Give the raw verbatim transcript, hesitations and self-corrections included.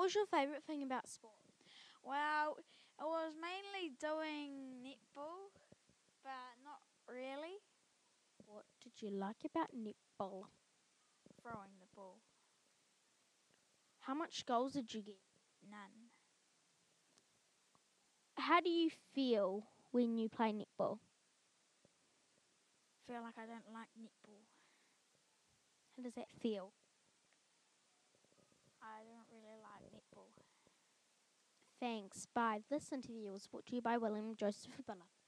was your favourite thing about sport? Well, I was mainly doing netball, but not really What did you like about netball? throwing the ball. How much goals did you get? None. How do you feel when you play netball? Feel like I don't like netball. How does that feel? I don't really like netball. Thanks. Bye. Listen to the was brought to you by William Joseph Abilla.